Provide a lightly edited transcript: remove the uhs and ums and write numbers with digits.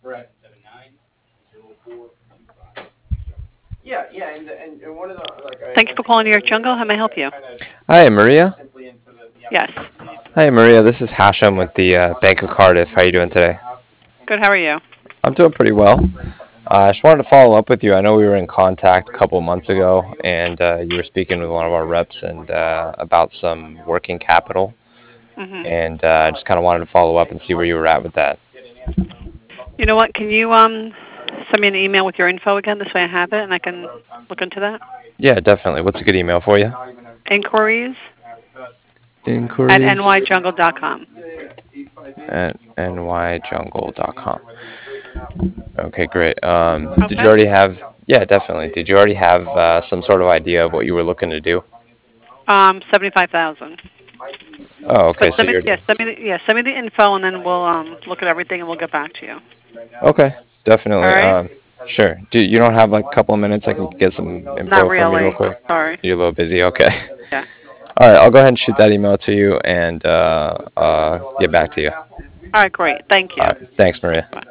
Yeah, yeah, and one of the like Thank you for calling New York Jungle. How may I help you? Hi, Maria. Yes. Hi, Maria. This is Hashem with the Bank of Cardiff. How are you doing today? Good. How are you? I'm doing pretty well. I just wanted to follow up with you. I know we were in contact a couple months ago, and you were speaking with one of our reps and about some working capital, Mhm. and I just kind of wanted to follow up and see where you were at with that. You know what? Can you send me an email with your info again? This way I have it and I can look into that. Yeah, definitely. What's a good email for you? Inquiries at Inquiries nyjungle.com. at nyjungle.com. Okay, great. Did you Okay. already have? Yeah, definitely. Did you already have some sort of idea of what you were looking to do? 75,000. Oh, okay. But So you're send me the info and then we'll look at everything and we'll get back to you. okay. All Definitely. right? Sure. You don't have like a couple of minutes? I can get some Not info from you real really. quick. Sorry. You're a little busy. Okay. Yeah. All right. I'll go ahead and shoot that email to you and get back to you. All right, great. Thank All you. right. Thanks, Maria. Bye.